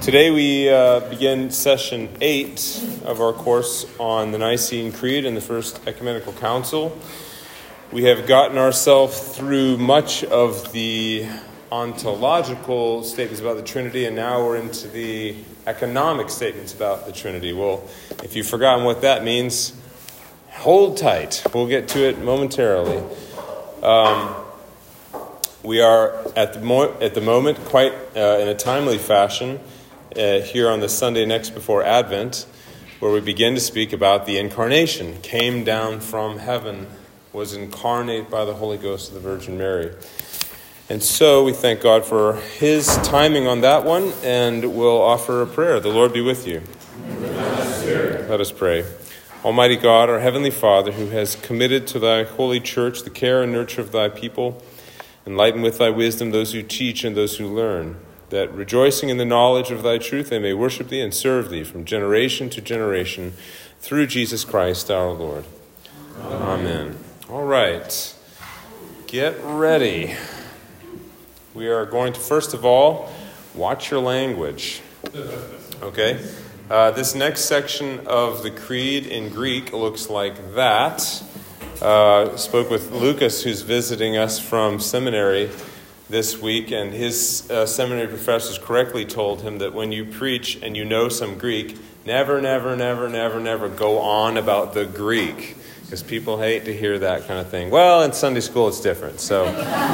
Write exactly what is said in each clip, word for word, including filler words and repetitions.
Today we uh, begin session eight of our course on the Nicene Creed and the First Ecumenical Council. We have gotten ourselves through much of the ontological statements about the Trinity, and now we're into the economic statements about the Trinity. Well, if you've forgotten what that means, hold tight. We'll get to it momentarily. Um, we are at the, mo- at the moment quite uh, in a timely fashion uh, here on the Sunday next before Advent, where we begin to speak about the Incarnation. Came down from heaven, was incarnate by the Holy Ghost of the Virgin Mary. And so we thank God for his timing on that one, and we'll offer a prayer. The Lord be with you. Let us pray. Almighty God, our Heavenly Father, who has committed to thy holy church the care and nurture of thy people, enlighten with thy wisdom those who teach and those who learn, that rejoicing in the knowledge of thy truth they may worship thee and serve thee from generation to generation through Jesus Christ our Lord. Amen. Amen. All right. Get ready. We are going to, first of all, watch your language. Okay? Uh, this next section of the Creed in Greek looks like that. Uh, spoke with Lucas, who's visiting us from seminary this week, and his uh, seminary professors correctly told him that when you preach and you know some Greek, never, never, never, never, never go on about the Greek, because people hate to hear that kind of thing. Well, in Sunday school it's different, so...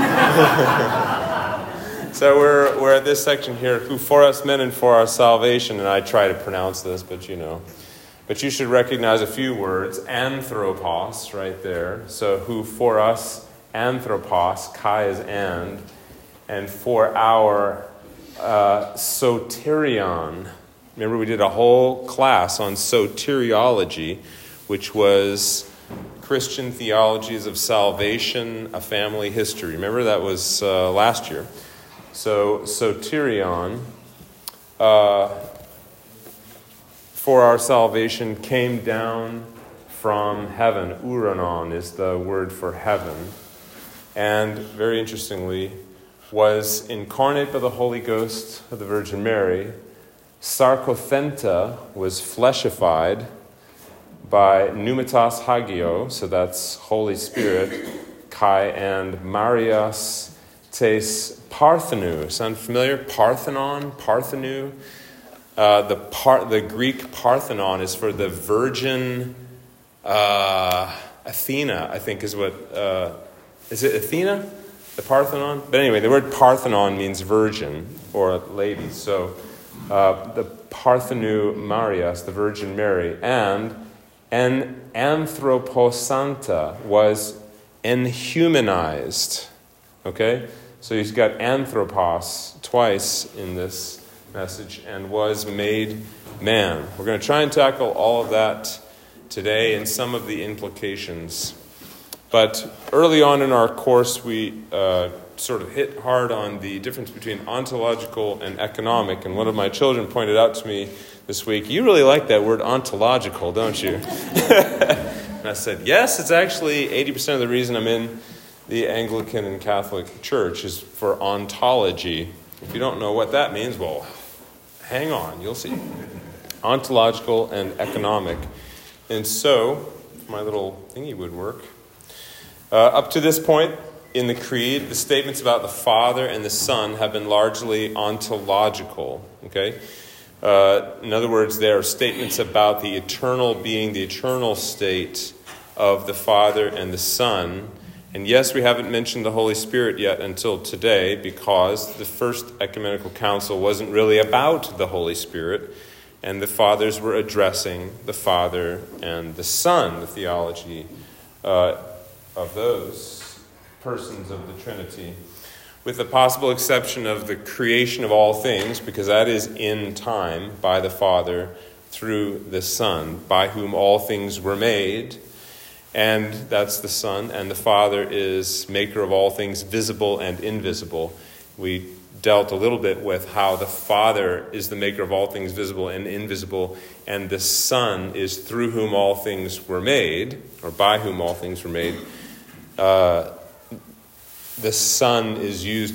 So we're we're at this section here, who for us men and for our salvation, and I try to pronounce this, but you know. But you should recognize a few words. Anthropos, right there. So who for us, anthropos, kai is and, and for our uh, soterion. Remember we did a whole class on soteriology, which was Christian theologies of salvation, a family history. Remember that was uh, last year. So, soterion, uh, for our salvation, came down from heaven. Uranon is the word for heaven. And, very interestingly, was incarnate by the Holy Ghost of the Virgin Mary. Sarkothenta was fleshified by pneumatos hagio, so that's Holy Spirit, Kai, and Marias tes Parthenou. Sound familiar? Parthenon, Parthenou. Uh, the par- the Greek Parthenon is for the Virgin uh, Athena, I think is what... Uh, is it Athena? The Parthenon? But anyway, the word Parthenon means virgin or lady. So uh, the Parthenou Marias, the Virgin Mary, and an Anthroposanta was enhumanized. Okay? So he's got anthropos twice in this message, and was made man. We're going to try and tackle all of that today and some of the implications. But early on in our course, we uh, sort of hit hard on the difference between ontological and economic. And one of my children pointed out to me this week, you really like that word ontological, don't you? And I said, yes, it's actually eighty percent of the reason I'm in the Anglican and Catholic Church is for ontology. If you don't know what that means, well, hang on, you'll see. Ontological and economic. And so, my little thingy would work. Uh, up to this point in the Creed, the statements about the Father and the Son have been largely ontological. Okay? Uh, in other words, they are statements about the eternal being, the eternal state of the Father and the Son. And yes, we haven't mentioned the Holy Spirit yet until today, because the First Ecumenical Council wasn't really about the Holy Spirit, and the fathers were addressing the Father and the Son, the theology uh, of those persons of the Trinity, with the possible exception of the creation of all things, because that is in time by the Father through the Son, by whom all things were made. And that's the Son, and the Father is maker of all things visible and invisible. We dealt a little bit with how the Father is the maker of all things visible and invisible, and the Son is through whom all things were made, or by whom all things were made. Uh, the Son is used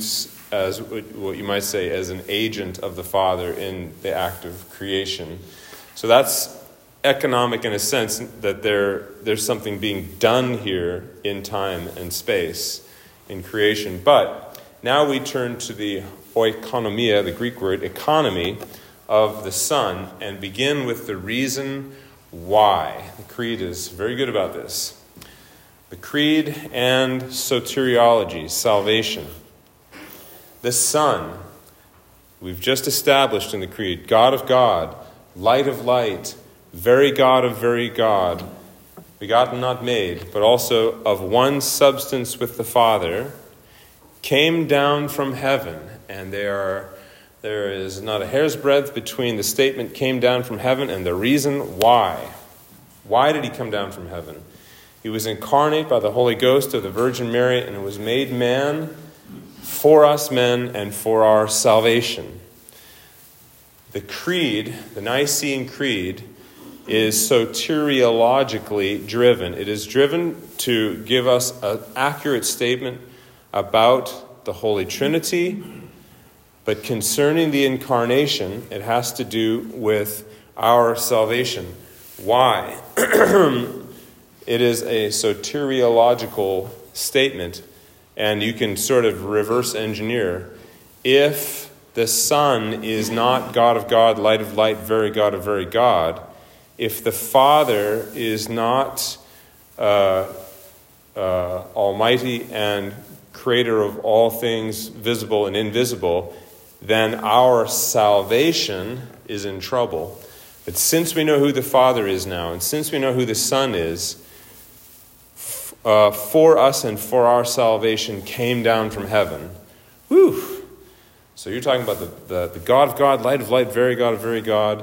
as what you might say as an agent of the Father in the act of creation. So that's economic in a sense, that there there's something being done here in time and space in creation. But now we turn to the oikonomia, the Greek word economy, of the Son, and begin with the reason why. The Creed is very good about this. The Creed and soteriology, salvation. The Son, we've just established in the Creed, God of God, light of light, very God of very God, begotten not made, but also of one substance with the Father, came down from heaven. And there are, there is not a hair's breadth between the statement came down from heaven and the reason why. Why did he come down from heaven? He was incarnate by the Holy Ghost of the Virgin Mary and was made man for us men and for our salvation. The Creed, the Nicene Creed, is soteriologically driven. It is driven to give us an accurate statement about the Holy Trinity, but concerning the incarnation, it has to do with our salvation. Why? It is a soteriological statement, and you can sort of reverse engineer. If the Son is not God of God, light of light, very God of very God, if the Father is not uh, uh, almighty and creator of all things visible and invisible, then our salvation is in trouble. But since we know who the Father is now, and since we know who the Son is, f- uh, for us and for our salvation came down from heaven. Whew! So you're talking about the, the, the God of God, light of light, very God of very God,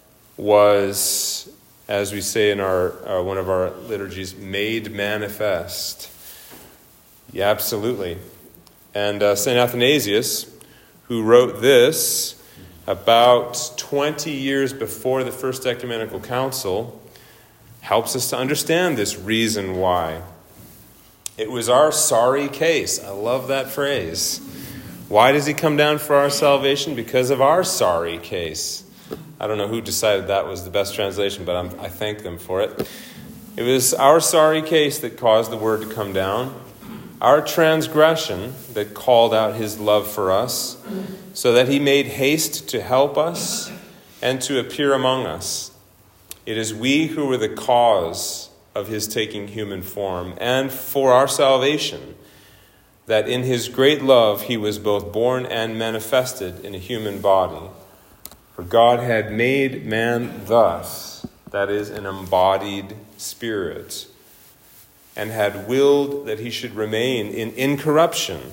was, as we say in our uh, one of our liturgies, made manifest. Yeah, absolutely. And uh, Saint Athanasius, who wrote this about twenty years before the First Ecumenical Council, helps us to understand this reason why. It was our sorry case. I love that phrase. Why does he come down for our salvation? Because of our sorry case. I don't know who decided that was the best translation, but I'm, I thank them for it. It was our sorry case that caused the word to come down. Our transgression that called out his love for us, so that he made haste to help us and to appear among us. It is we who were the cause of his taking human form, and for our salvation, that in his great love he was both born and manifested in a human body. For God had made man thus, that is, an embodied spirit, and had willed that he should remain in incorruption.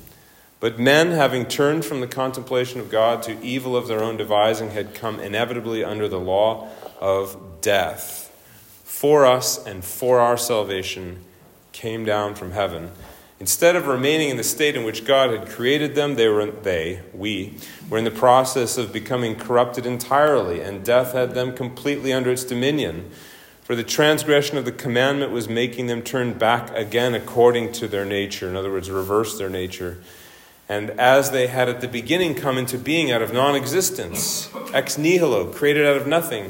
But men, having turned from the contemplation of God to evil of their own devising, had come inevitably under the law of death. For us and for our salvation came down from heaven. Instead of remaining in the state in which God had created them, they were they, we, were in the process of becoming corrupted entirely, and death had them completely under its dominion. For the transgression of the commandment was making them turn back again according to their nature. In other words, reverse their nature. And as they had at the beginning come into being out of non-existence, ex nihilo, created out of nothing,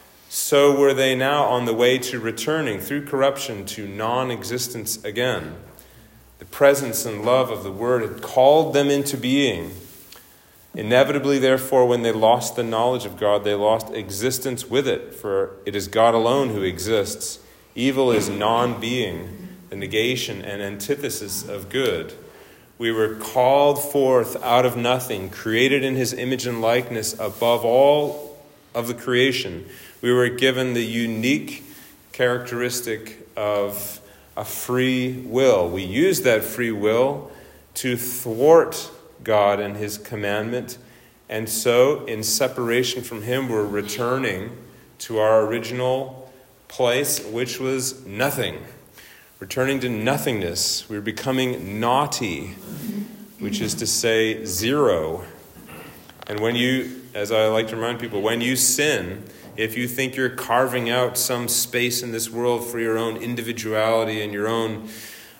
so were they now on the way to returning through corruption to non-existence again. The presence and love of the Word had called them into being. Inevitably, therefore, when they lost the knowledge of God, they lost existence with it, for it is God alone who exists. Evil is non-being, the negation and antithesis of good. We were called forth out of nothing, created in his image and likeness above all of the creation. We were given the unique characteristic of a free will. We use that free will to thwart God and his commandment, and so in separation from him we're returning to our original place, which was nothing. Returning to nothingness. We're becoming naughty, which is to say zero. And when you, as I like to remind people, when you sin, if you think you're carving out some space in this world for your own individuality and your own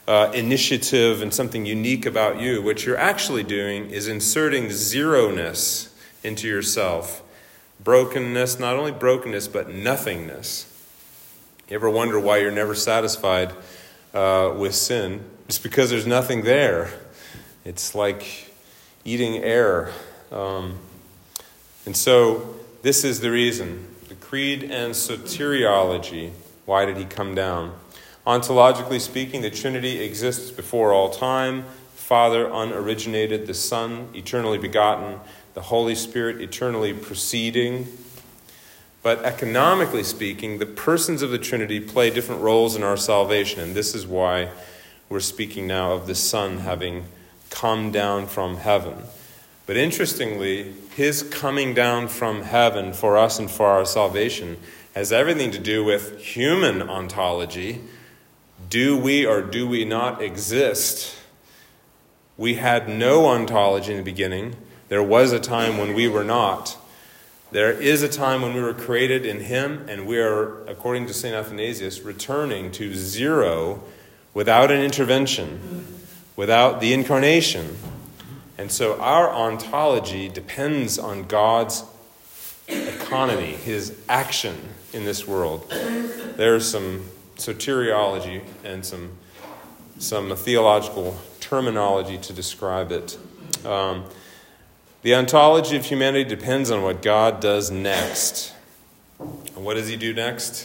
uh, initiative and something unique about you. What you're actually doing is inserting zeroness into yourself. Brokenness, not only brokenness, but nothingness. You ever wonder why you're never satisfied uh, with sin? It's because there's nothing there. It's like eating air. Um, and so this is the reason. The creed and soteriology. Why did he come down? Ontologically speaking, the Trinity exists before all time. Father unoriginated, the Son eternally begotten, the Holy Spirit eternally proceeding. But economically speaking, the persons of the Trinity play different roles in our salvation, and this is why we're speaking now of the Son having come down from heaven. But interestingly, his coming down from heaven for us and for our salvation has everything to do with human ontology. Do we or do we not exist? We had no ontology in the beginning. There was a time when we were not. There is a time when we were created in him, and we are, according to Saint Athanasius, returning to zero without an intervention, without the incarnation. And so our ontology depends on God's economy, his action in this world. There's some soteriology and some, some theological terminology to describe it. Um, the ontology of humanity depends on what God does next. And what does he do next?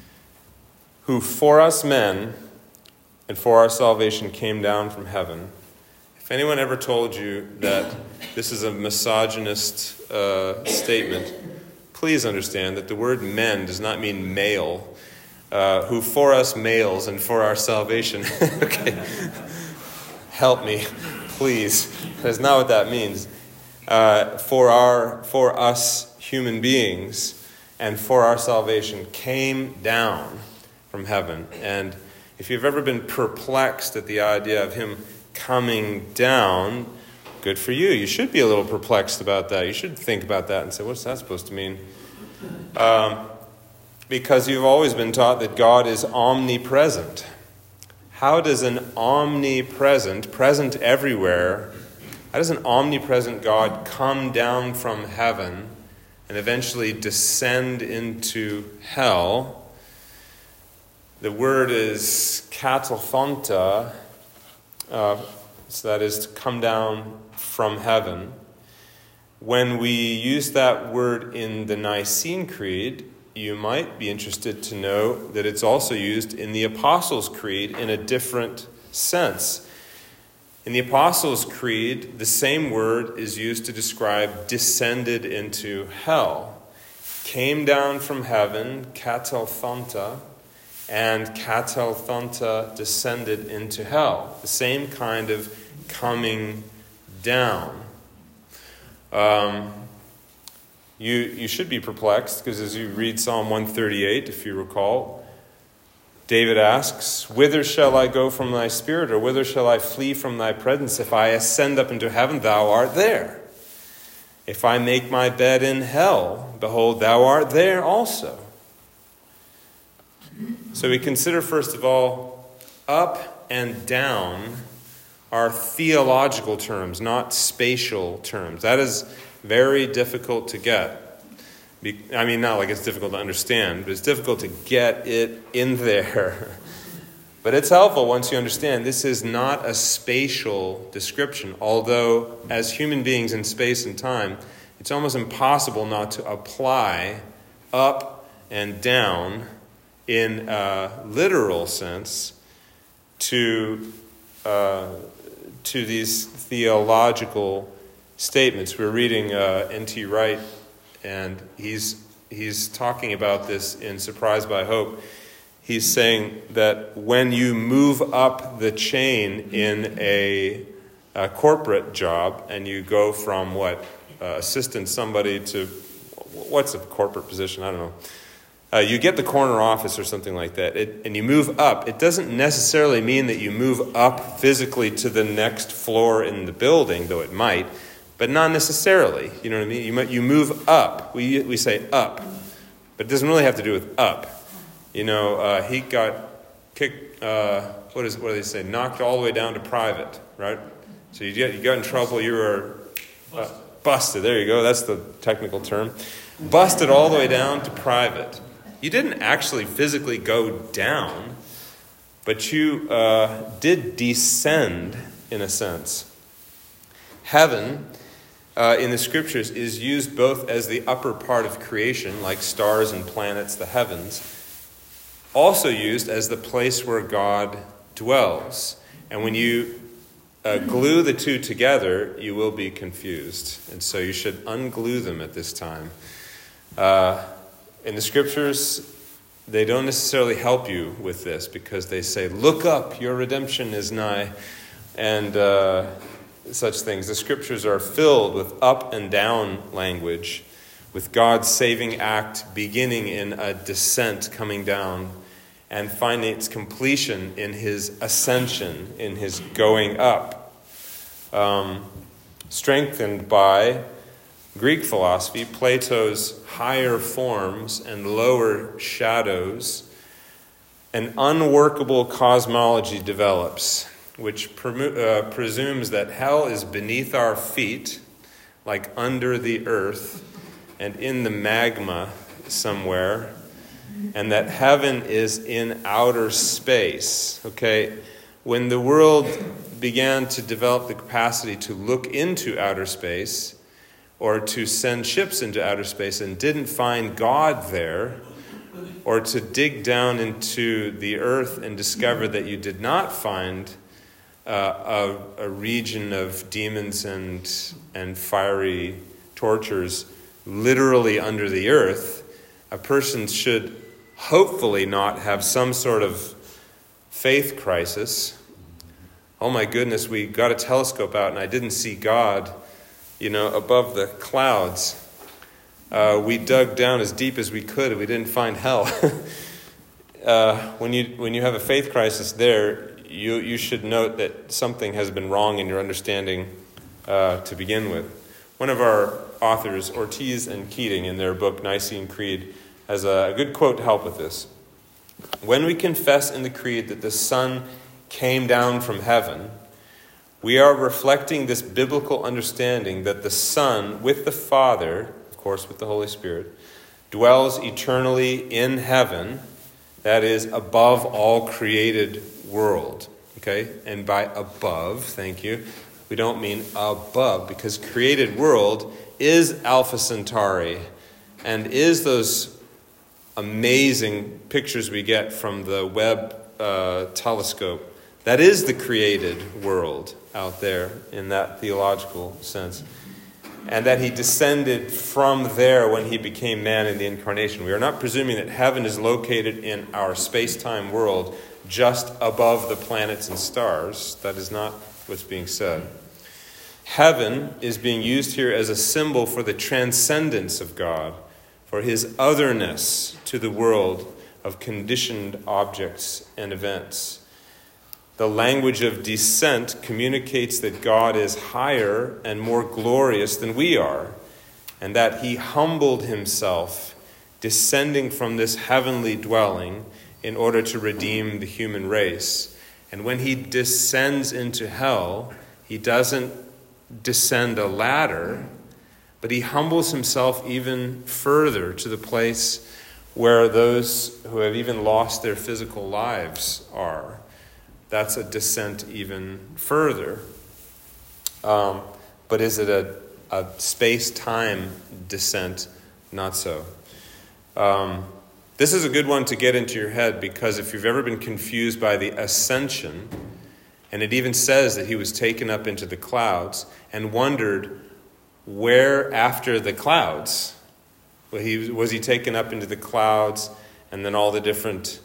Who for us men and for our salvation came down from heaven. If anyone ever told you that this is a misogynist uh, statement, please understand that the word men does not mean male. Uh, who for us males and for our salvation. Okay. Help me, please. That's not what that means. Uh, for our, for us human beings and for our salvation came down from heaven. And if you've ever been perplexed at the idea of him coming down, good for you. You should be a little perplexed about that. You should think about that and say, what's that supposed to mean? Um, because you've always been taught that God is omnipresent. How does an omnipresent, present everywhere, how does an omnipresent God come down from heaven and eventually descend into hell? The word is kataphonta, uh, so that is to come down from heaven. When we use that word in the Nicene Creed, you might be interested to know that it's also used in the Apostles' Creed in a different sense. In the Apostles' Creed, the same word is used to describe descended into hell. Came down from heaven, kataphonta, and kataphonta descended into hell. The same kind of coming down. Um, you you should be perplexed, because as you read Psalm one thirty-eight, if you recall, David asks, "Whither shall I go from thy spirit, or whither shall I flee from thy presence? If I ascend up into heaven, thou art there. If I make my bed in hell, behold, thou art there also." So we consider, first of all, up and down are theological terms, not spatial terms. That is very difficult to get. I mean, not like it's difficult to understand, but it's difficult to get it in there. But it's helpful once you understand this is not a spatial description, although as human beings in space and time, it's almost impossible not to apply up and down in a literal sense to uh, to these theological statements. We're reading uh, N T Wright, and he's he's talking about this in Surprised by Hope. He's saying that when you move up the chain in a, a corporate job and you go from what uh, assistant somebody to what's a corporate position? I don't know. Uh, you get the corner office or something like that, it, and you move up. It doesn't necessarily mean that you move up physically to the next floor in the building, though it might, but not necessarily. You know what I mean? You might, you move up. We we say up, but it doesn't really have to do with up. You know, uh, he got kicked. Uh, what what is what do they say? Knocked all the way down to private, right? So you get you got in trouble, you were uh, busted. There you go. That's the technical term. Busted all the way down to private. You didn't actually physically go down, but you uh, did descend in a sense. Heaven, uh, in the scriptures, is used both as the upper part of creation, like stars and planets, the heavens, also used as the place where God dwells. And when you uh, glue the two together, you will be confused. And so you should unglue them at this time. Uh, in the scriptures, they don't necessarily help you with this because they say, look up, your redemption is nigh, and uh, such things. The scriptures are filled with up and down language, with God's saving act beginning in a descent coming down and finding its completion in his ascension, in his going up. Um, strengthened by Greek philosophy, Plato's higher forms and lower shadows, an unworkable cosmology develops, which pre- uh, presumes that hell is beneath our feet, like under the earth and in the magma somewhere, and that heaven is in outer space. Okay, when the world began to develop the capacity to look into outer space, or to send ships into outer space and didn't find God there, or to dig down into the earth and discover that you did not find uh, a, a region of demons and, and fiery tortures literally under the earth, a person should hopefully not have some sort of faith crisis. Oh my goodness, we got a telescope out and I didn't see God, you know, above the clouds. Uh, we dug down as deep as we could and we didn't find hell. uh, when you when you have a faith crisis there, you, you should note that something has been wrong in your understanding uh, to begin with. One of our authors, Ortiz and Keating, in their book Nicene Creed, has a good quote to help with this. When we confess in the Creed that the Son came down from heaven, we are reflecting this biblical understanding that the Son, with the Father, of course with the Holy Spirit, dwells eternally in heaven, that is, above all created world. Okay? And by above, thank you, we don't mean above, because created world is Alpha Centauri and is those amazing pictures we get from the Webb uh, telescope. That is the created world out there in that theological sense. And that he descended from there when he became man in the incarnation. We are not presuming that heaven is located in our space-time world just above the planets and stars. That is not what's being said. Heaven is being used here as a symbol for the transcendence of God, for his otherness to the world of conditioned objects and events. The language of descent communicates that God is higher and more glorious than we are, and that he humbled himself, descending from this heavenly dwelling in order to redeem the human race. And when he descends into hell, he doesn't descend a ladder, but he humbles himself even further to the place where those who have even lost their physical lives are. That's a descent even further. Um, but is it a, a space-time descent? Not so. Um, this is a good one to get into your head, because if you've ever been confused by the ascension, and it even says that he was taken up into the clouds, and wondered where after the clouds? Well, he, was he taken up into the clouds and then all the different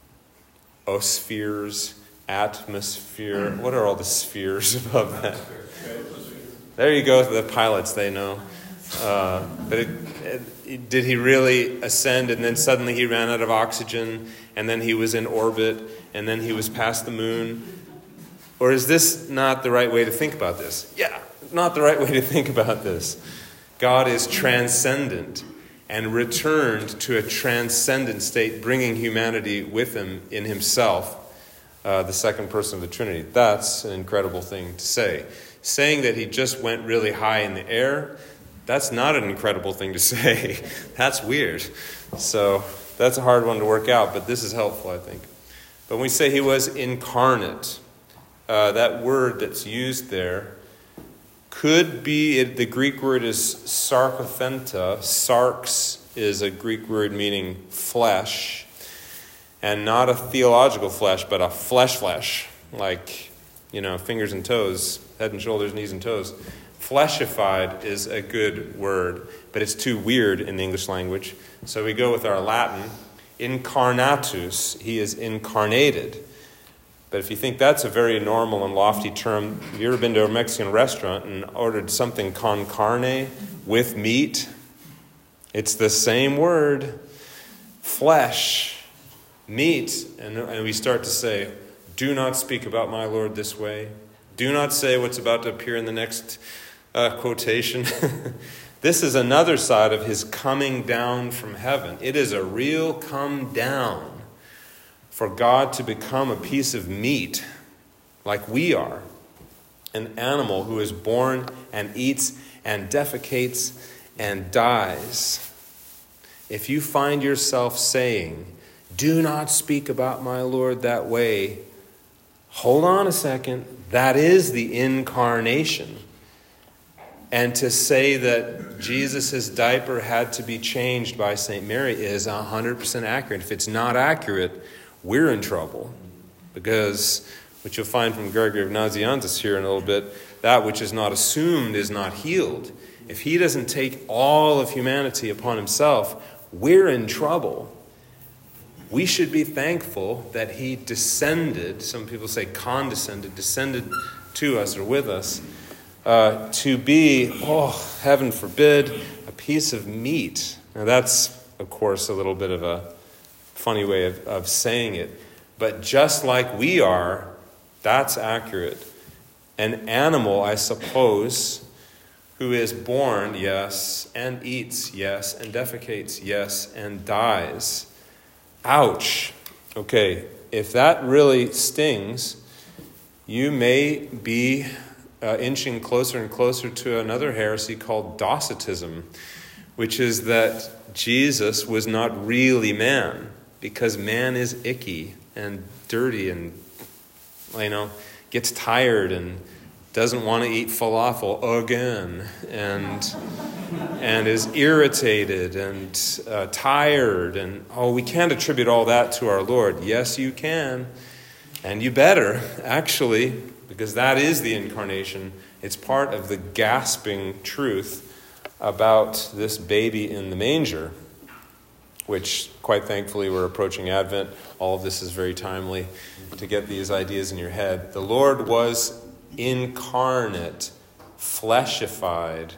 ospheres, atmosphere, what are all the spheres above that? There you go, the pilots, they know. Uh, but it, it, did he really ascend and then suddenly he ran out of oxygen and then he was in orbit and then he was past the moon? Or is this not the right way to think about this? Yeah, not the right way to think about this. God is transcendent and returned to a transcendent state, bringing humanity with him in himself. uh, the second person of the Trinity. That's an incredible thing to say. Saying that he just went really high in the air, that's not an incredible thing to say. That's weird. So that's a hard one to work out, but this is helpful, I think. But when we say he was incarnate, uh, that word that's used there could be, it, the Greek word is sarkothenta. Sarx is a Greek word meaning flesh, and not a theological flesh, but a flesh flesh, like, you know, fingers and toes, head and shoulders, knees and toes. Fleshified is a good word, but it's too weird in the English language. So we go with our Latin, incarnatus, he is incarnated. But if you think that's a very normal and lofty term, have you ever been to a Mexican restaurant and ordered something con carne, with meat? It's the same word, flesh, meat. And, and we start to say, do not speak about my Lord this way. Do not say what's about to appear in the next uh, quotation. This is another side of his coming down from heaven. It is a real come down for God to become a piece of meat like we are. An animal who is born and eats and defecates and dies. If you find yourself saying, do not speak about my Lord that way, hold on a second. That is the incarnation. And to say that Jesus' diaper had to be changed by Saint Mary is one hundred percent accurate. If it's not accurate, we're in trouble. Because what you'll find from Gregory of Nazianzus here in a little bit, that which is not assumed is not healed. If he doesn't take all of humanity upon himself, we're in trouble. We should be thankful that he descended, some people say condescended, descended to us or with us, uh, to be, oh, heaven forbid, a piece of meat. Now that's, of course, a little bit of a funny way of, of saying it. But just like we are, that's accurate. An animal, I suppose, who is born, yes, and eats, yes, and defecates, yes, and dies. Ouch. Okay, if that really stings, you may be uh, inching closer and closer to another heresy called Docetism, which is that Jesus was not really man, because man is icky and dirty and, you know, gets tired and doesn't want to eat falafel again, and and is irritated and uh, tired, and oh, we can't attribute all that to our Lord. Yes, you can, and you better, actually, because that is the incarnation. It's part of the gasping truth about this baby in the manger, which, quite thankfully, we're approaching Advent. All of this is very timely to get these ideas in your head. The Lord was incarnate, fleshified.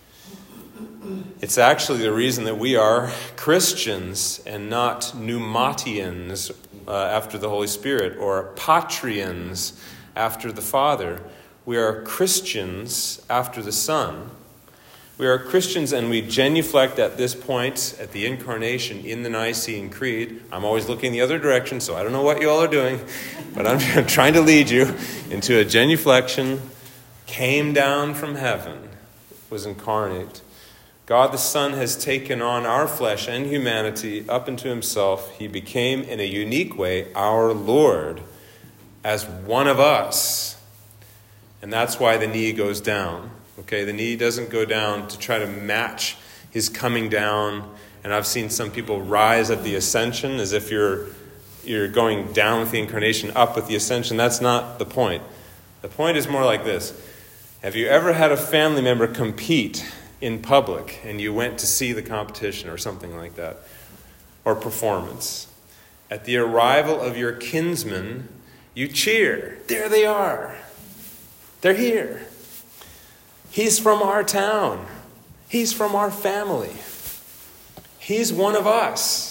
It's actually the reason that we are Christians and not pneumatians uh, after the Holy Spirit, or patrians after the Father. We are Christians after the Son. We are Christians, and we genuflect at this point, at the incarnation in the Nicene Creed. I'm always looking the other direction, so I don't know what you all are doing, but I'm trying to lead you into a genuflection. Came down from heaven, was incarnate. God the Son has taken on our flesh and humanity up into himself. He became, in a unique way, our Lord, as one of us. And that's why the knee goes down. Okay, the knee doesn't go down to try to match his coming down. And I've seen some people rise at the ascension as if you're you're going down with the incarnation, up with the ascension. That's not the point. The point is more like this. Have you ever had a family member compete in public and you went to see the competition or something like that, or performance? At the arrival of your kinsman, you cheer. There they are. They're here. He's from our town. He's from our family. He's one of us.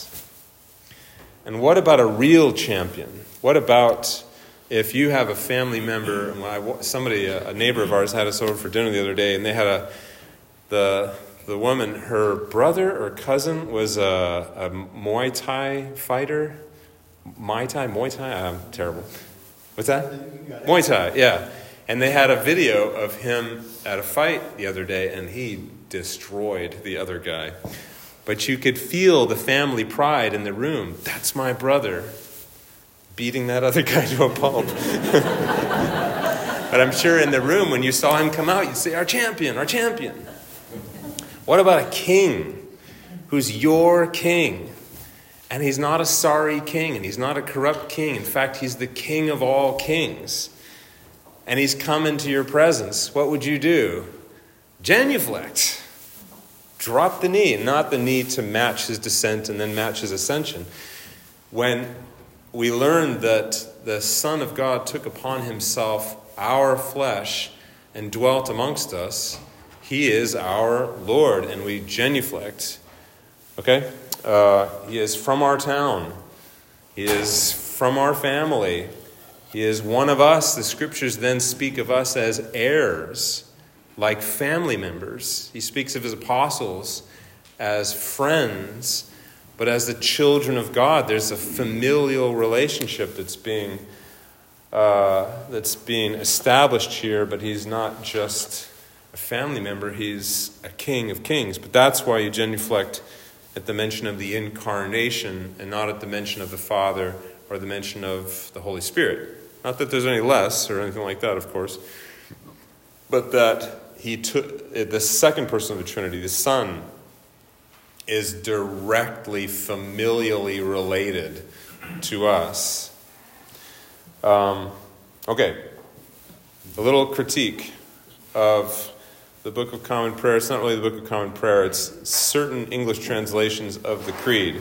And what about a real champion? What about if you have a family member? And when I, somebody, a neighbor of ours, had us over for dinner the other day, and they had a the the woman, her brother or cousin was a, a Muay Thai fighter. Muay Thai, Muay Thai. I'm terrible. What's that? Muay Thai, yeah. And they had a video of him at a fight the other day, and he destroyed the other guy. But you could feel the family pride in the room. That's my brother, beating that other guy to a pulp. But I'm sure in the room, when you saw him come out, you'd say, our champion, our champion. What about a king who's your king? And he's not a sorry king, and he's not a corrupt king. In fact, he's the king of all kings. And he's come into your presence. What would you do? Genuflect. Drop the knee, not the knee to match his descent and then match his ascension. When we learned that the Son of God took upon himself our flesh and dwelt amongst us, he is our Lord, and we genuflect. Okay? Uh, he is from our town. He is from our family. He is one of us. The scriptures then speak of us as heirs, like family members. He speaks of his apostles as friends, but as the children of God. There's a familial relationship that's being uh, that's being established here, but he's not just a family member. He's a king of kings. But that's why you genuflect at the mention of the incarnation and not at the mention of the Father or the mention of the Holy Spirit. Not that there's any less or anything like that, of course, but that he took the second person of the Trinity, the Son, is directly, familially related to us. Um, okay, a little critique of the Book of Common Prayer. It's not really the Book of Common Prayer. It's certain English translations of the Creed.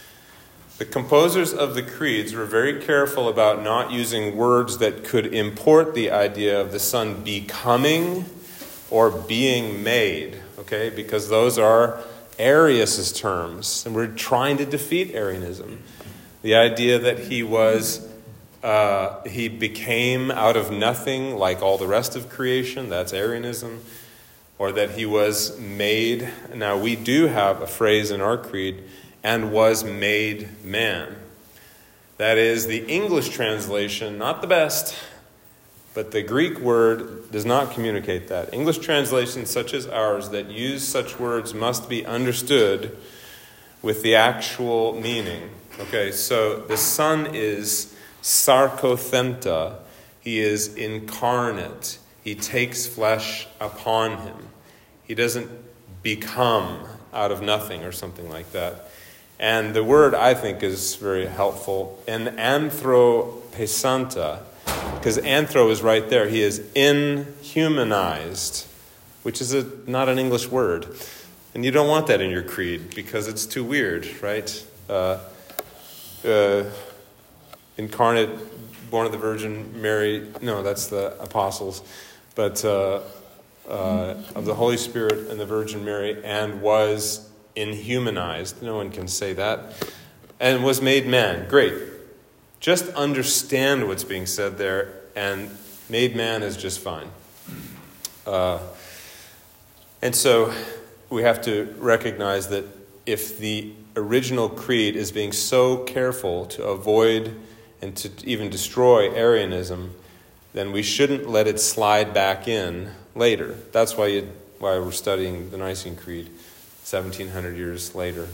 The composers of the creeds were very careful about not using words that could import the idea of the Son becoming or being made, okay? Because those are Arius' terms, and we're trying to defeat Arianism. The idea that he was, uh, he became out of nothing like all the rest of creation, that's Arianism. Or that he was made. Now, we do have a phrase in our creed, and was made man. That is the English translation, not the best, but the Greek word does not communicate that. English translations such as ours that use such words must be understood with the actual meaning. Okay, so the Son is sarkothenta. He is incarnate. He takes flesh upon him. He doesn't become out of nothing or something like that. And the word, I think, is very helpful. And anthropesanta, because anthro is right there. He is inhumanized, which is a, not an English word. And you don't want that in your creed because it's too weird, right? Uh, uh, incarnate, born of the Virgin Mary. No, that's the apostles. But uh, uh, of the Holy Spirit and the Virgin Mary, and was inhumanized. No one can say that. And was made man. Great. Just understand what's being said there, and made man is just fine. Uh, and so we have to recognize that if the original creed is being so careful to avoid and to even destroy Arianism, then we shouldn't let it slide back in later. That's why you, why we're studying the Nicene Creed seventeen hundred years later.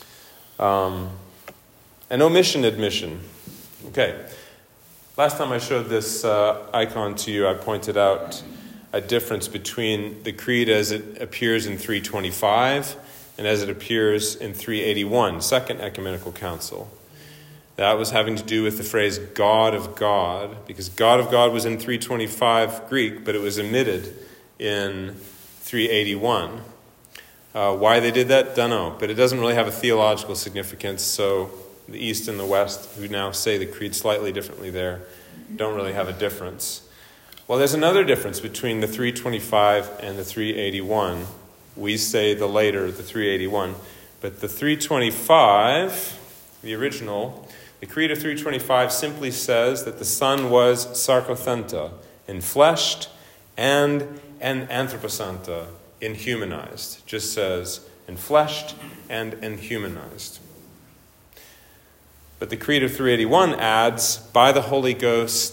Um, an omission admission. Okay. Last time I showed this uh, icon to you, I pointed out a difference between the creed as it appears in three twenty-five and as it appears in three eighty-one, Second Ecumenical Council. That was having to do with the phrase God of God, because God of God was in three twenty-five Greek, but it was omitted in three eighty-one. Uh, why they did that, don't know, but it doesn't really have a theological significance, so the East and the West, who now say the creed slightly differently there, don't really have a difference. Well, there's another difference between the three twenty-five and the three eighty-one. We say the later, the three eighty-one, but the three twenty-five, the original, the creed of three twenty-five simply says that the Son was sarkothenta, enfleshed, and and anthroposanta, inhumanized. Just says enfleshed and inhumanized. But the creed of three eighty-one adds, by the Holy Ghost,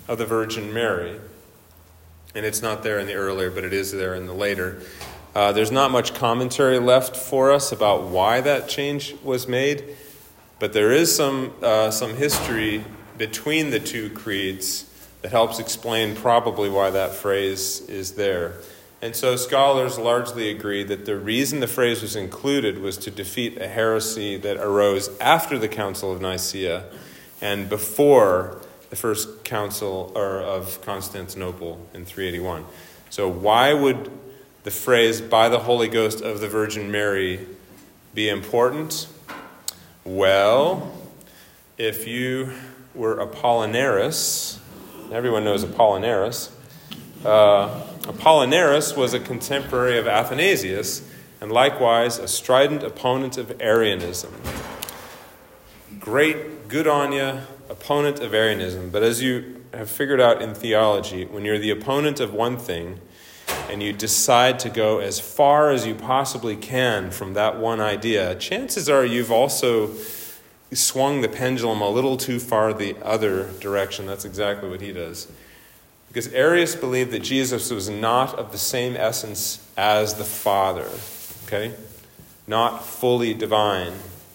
of the Virgin Mary. And it's not there in the earlier, but it is there in the later. Uh, there's not much commentary left for us about why that change was made, but there is some uh, some history between the two creeds that helps explain probably why that phrase is there. And so scholars largely agree that the reason the phrase was included was to defeat a heresy that arose after the Council of Nicaea and before the first council or of Constantinople in three eighty-one. So why would the phrase "by the Holy Ghost of the Virgin Mary" be important? Well, if you were Apollinaris, everyone knows Apollinaris. Uh, Apollinaris was a contemporary of Athanasius and likewise a strident opponent of Arianism. Great, good on you, opponent of Arianism. But as you have figured out in theology, when you're the opponent of one thing and you decide to go as far as you possibly can from that one idea, chances are you've also swung the pendulum a little too far the other direction. That's exactly what he does. Because Arius believed that Jesus was not of the same essence as the Father, okay? Not fully divine.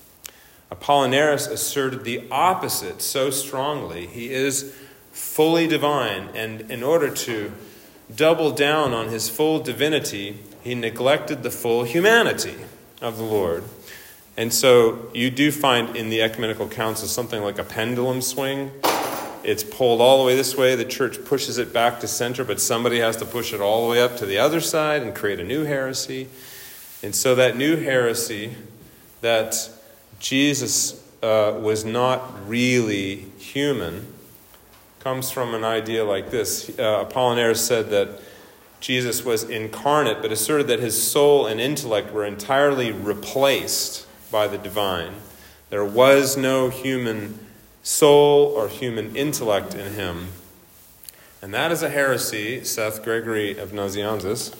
Apollinaris asserted the opposite so strongly. He is fully divine, and in order to double down on his full divinity, he neglected the full humanity of the Lord. And so you do find in the ecumenical council something like a pendulum swing. It's pulled all the way this way, the church pushes it back to center, but somebody has to push it all the way up to the other side and create a new heresy. And so that new heresy, that Jesus uh, was not really human, comes from an idea like this. Uh, Apollinaris said that Jesus was incarnate, but asserted that his soul and intellect were entirely replaced by the divine. There was no human soul or human intellect in him. And that is a heresy, Seth Gregory of Nazianzus,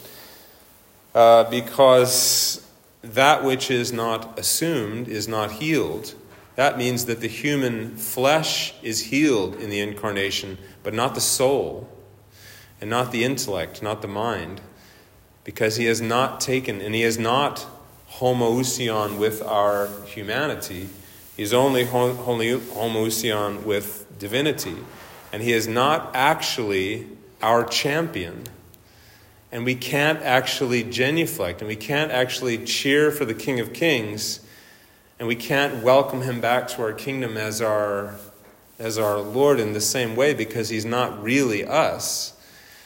uh, because that which is not assumed is not healed. That means that the human flesh is healed in the incarnation, but not the soul, and not the intellect, not the mind, because he has not taken, and he has not homoousion with our humanity. He's only homoousion with divinity. And he is not actually our champion. And we can't actually genuflect, and we can't actually cheer for the King of Kings, and we can't welcome him back to our kingdom as our, as our Lord in the same way, because he's not really us,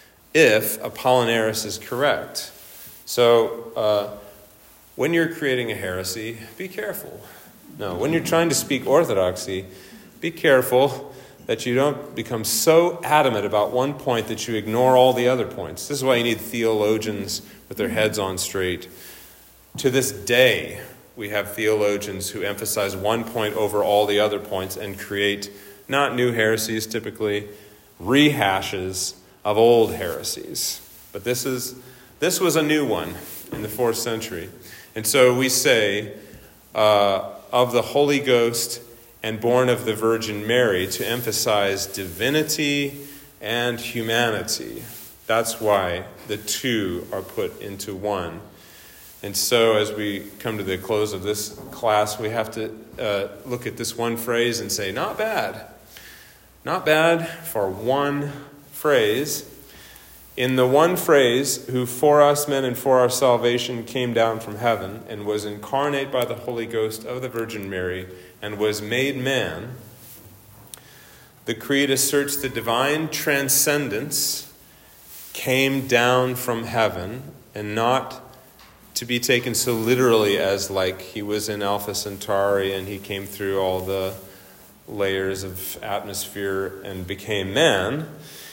if Apollinaris is correct. So, uh, when you're creating a heresy, be careful. No, when you're trying to speak orthodoxy, be careful that you don't become so adamant about one point that you ignore all the other points. This is why you need theologians with their heads on straight. To this day, we have theologians who emphasize one point over all the other points and create not new heresies, typically rehashes of old heresies. But this is this was a new one in the fourth century. And so we say, uh, of the Holy Ghost and born of the Virgin Mary, to emphasize divinity and humanity. That's why the two are put into one. And so as we come to the close of this class, we have to uh, look at this one phrase and say, not bad. Not bad for one phrase. In the one phrase, who for us men and for our salvation came down from heaven and was incarnate by the Holy Ghost of the Virgin Mary and was made man, the Creed asserts the divine transcendence came down from heaven, and not to be taken so literally as like he was in Alpha Centauri and he came through all the layers of atmosphere and became man.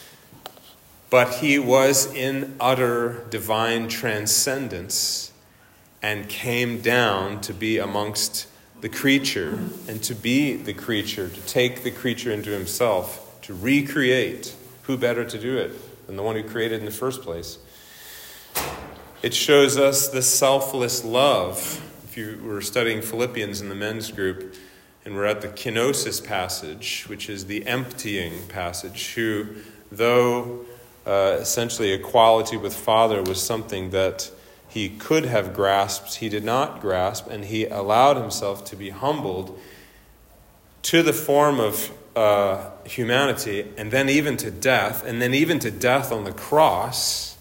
But he was in utter divine transcendence and came down to be amongst the creature and to be the creature, to take the creature into himself, to recreate. Who better to do it than the one who created in the first place? It shows us the selfless love. If you were studying Philippians in the men's group, And we're at the kenosis passage, which is the emptying passage, who, though uh, essentially equality with Father was something that he could have grasped, he did not grasp, and he allowed himself to be humbled to the form of uh, humanity, and then even to death, and then even to death on the cross.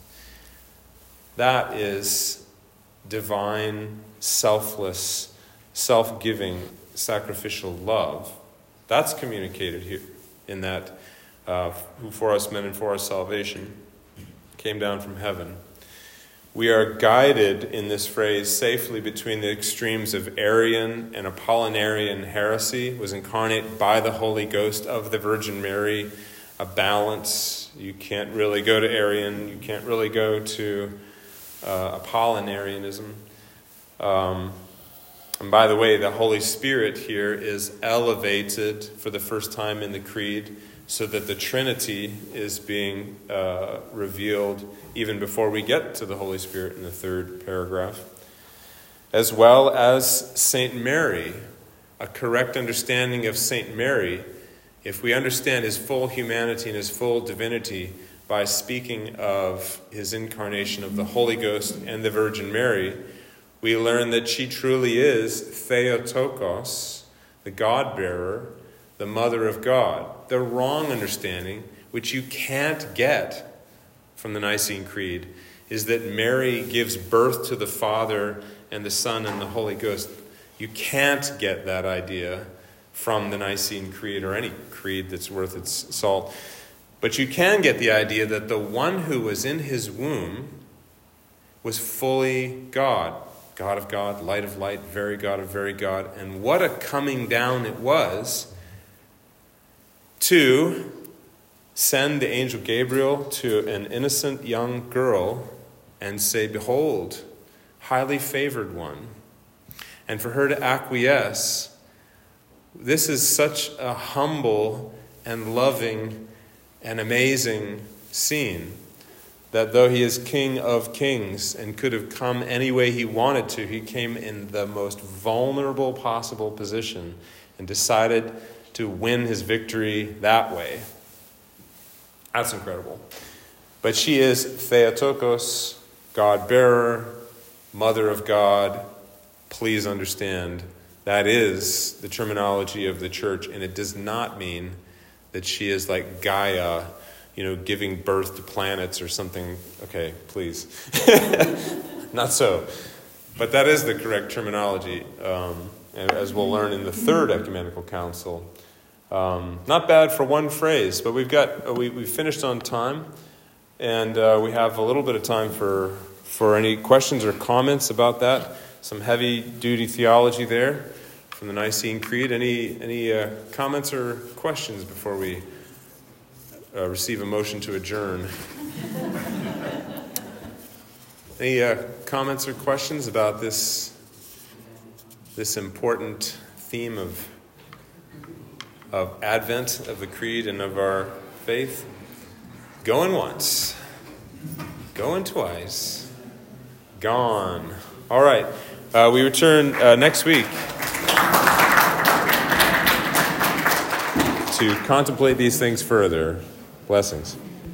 That is divine, selfless, self-giving, sacrificial love. That's communicated here in that uh, who for us men and for us salvation came down from heaven. We are guided in this phrase safely between the extremes of Arian and Apollinarian heresy, was incarnate by the Holy Ghost of the Virgin Mary, a balance. You can't really go to Arian, you can't really go to uh, Apollinarianism. Um, and by the way, the Holy Spirit here is elevated for the first time in the Creed, so that the Trinity is being uh, revealed even before we get to the Holy Spirit in the third paragraph. As well as Saint Mary, a correct understanding of Saint Mary, if we understand his full humanity and his full divinity by speaking of his incarnation of the Holy Ghost and the Virgin Mary, we learn that she truly is Theotokos, the God-bearer, the Mother of God. The wrong understanding, which you can't get from the Nicene Creed, is that Mary gives birth to the Father and the Son and the Holy Ghost. You can't get that idea from the Nicene Creed or any creed that's worth its salt. But you can get the idea that the one who was in his womb was fully God. God of God, light of light, very God of very God. And what a coming down it was to send the angel Gabriel to an innocent young girl and say, "Behold, highly favored one." And for her to acquiesce. This is such a humble and loving and amazing scene that though he is King of Kings and could have come any way he wanted to, he came in the most vulnerable possible position and decided to win his victory that way. That's incredible. But she is Theotokos, God-bearer, Mother of God. Please understand, that is the terminology of the church, and it does not mean that she is like Gaia, you know, giving birth to planets or something. Okay, please. Not so. But that is the correct terminology, um, as we'll learn in the Third Ecumenical Council. Um, not bad for one phrase, but we've got uh, we we finished on time, and uh, we have a little bit of time for for any questions or comments about that. Some heavy-duty theology there from the Nicene Creed. Any any uh, comments or questions before we uh, receive a motion to adjourn? Any uh, comments or questions about this this important theme of of Advent, of the Creed, and of our faith? Going once, going twice, gone. All right, uh, we return uh, next week to contemplate these things further. Blessings.